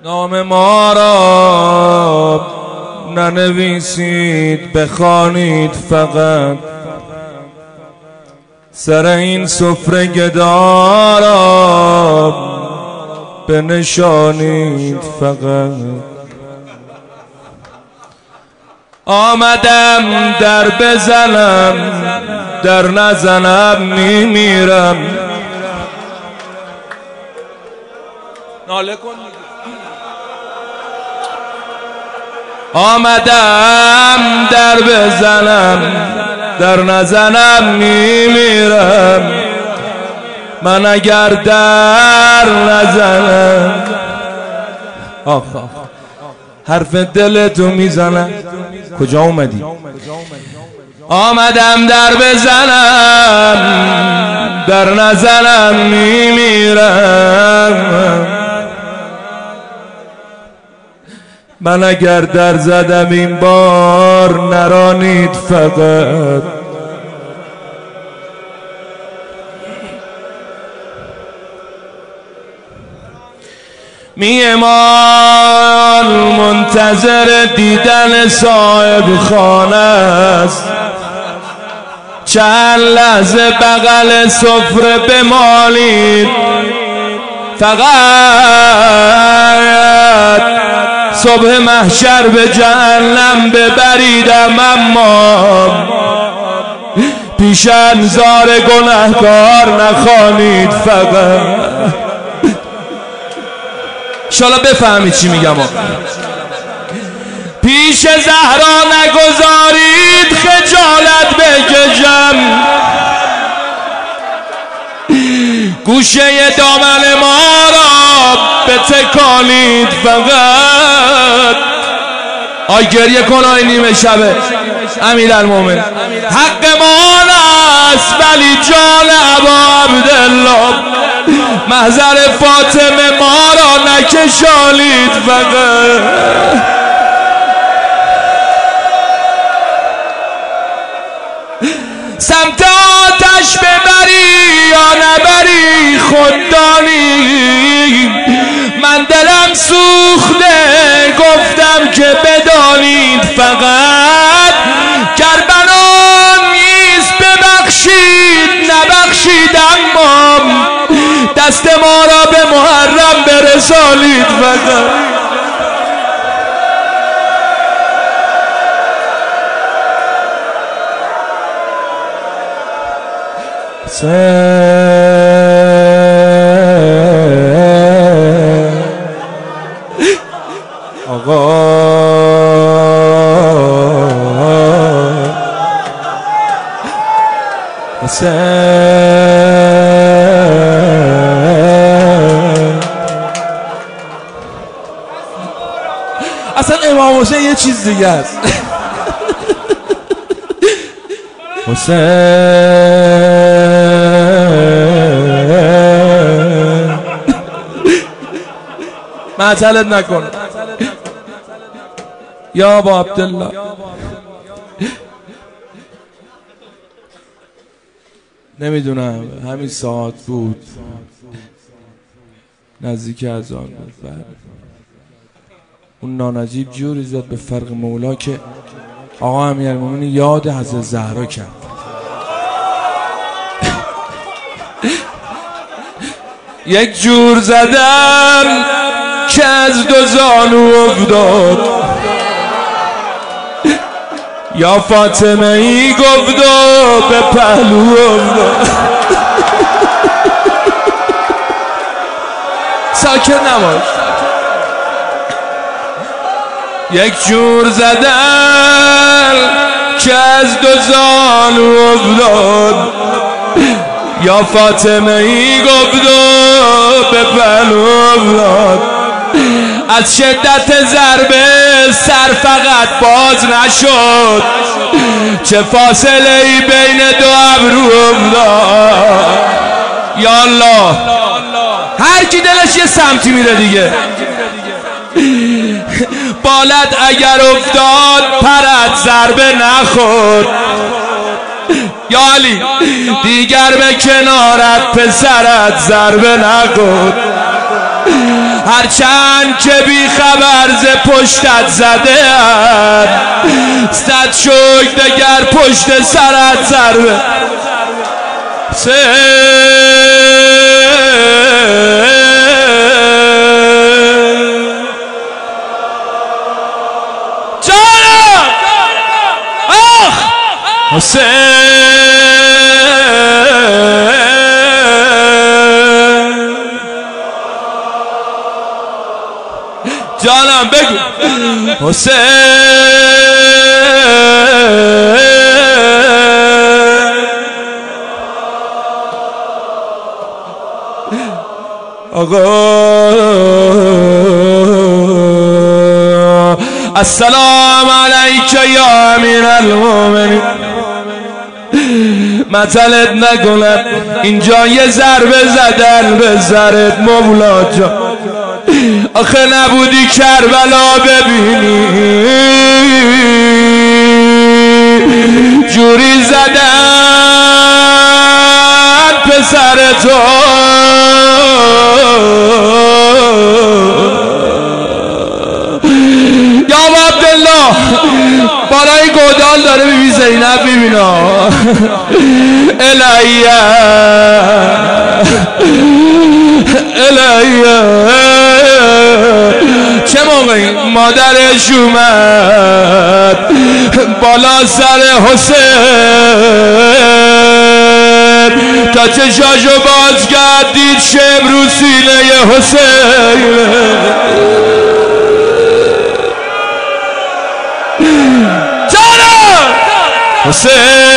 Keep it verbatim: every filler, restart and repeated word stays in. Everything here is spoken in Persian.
نام ما را ننویسید بخوانید، فقط سر این سفره گدا را بنشانید. فقط آمدم در بزنم، در نزنم میمیرم. ناله کن. آمدم در بزنم، در نزنم میمیرم. من اگر در نزنم، آخ آخ حرف دلتو میزنم. کجا اومدی؟ آمدم در بزنم، در نزنم میمیرم. من اگر در زدم این بار نرانید، فقط میهمان منتظر دیدن صاحب خانه است. چند لحظه بغل سفره بمالید، فقط صبح محشر به جهنم ببریدم، اما پیش انظار گناهکار نخوانید. فقط انشالله بفهمید چی میگم. پیش زهرا نگذارید خجالت بکشم، گوشه دامن ما را بتکانید. فقط آی گریه کن آی نیمه شبه امیرالمومنین، حق ما است ولی جان ابا عبدالله، محضر فاطمه ما را نکشانید. فقط سمت آتش ببری یا نبری خود دانی، من دلم سوخته گفتم که بدانید. فقط کربلا نیست ببخشید نبخشید، اما دست ما را به محرم برسانید. فقط آقا اصلا امام حسین یه چیز دیگه است. حسین معطلت نکن یا ابا عبدالله. نمیدونم همین ساعت بود، نزدیک از آن بود. اون نانجیب جوری زد به فرق مولا که آقا امیرالمومنین یاد حضرت زهرا کرد. یک جور زدم که از دو زانو افتاد، یا فاطمه ای گفت و به پهلو افتاد. ساکت نباش. یک جور زدن که از دو زانو افتاد، یا فاطمه ای گفت و به پهلو افتاد. از شدت ضربه سر فقط باز نشد، چه فاصله ای بین دو ابرو افتاد. یا الله، هر کی دلش یه سمتی میره دیگه. بالت اگر افتاد پرت ضربه نخورد. یا علی دیگر به کنارت پسرت ضربه نخورد. هرچند که بی خبر ز پشتت زده ام صد شکر دگر پشت سرت ضربه جانم آخ حسین جانم بگو حسین آقا السلام علیک یا امیر المومنین مطلت نکنم اینجا یه ضربه زدن به زرت مولا جان آخه نبودی کربلا ببینی جوری زدن پسر تو یا عبدالله بالای گودال داره بیبی زینب ببینا الهیه الهیه چه موقعی مادرش اومد بالا سر حسین تا چشاشو باز کرد دید شم رو سینه حسین جانم حسین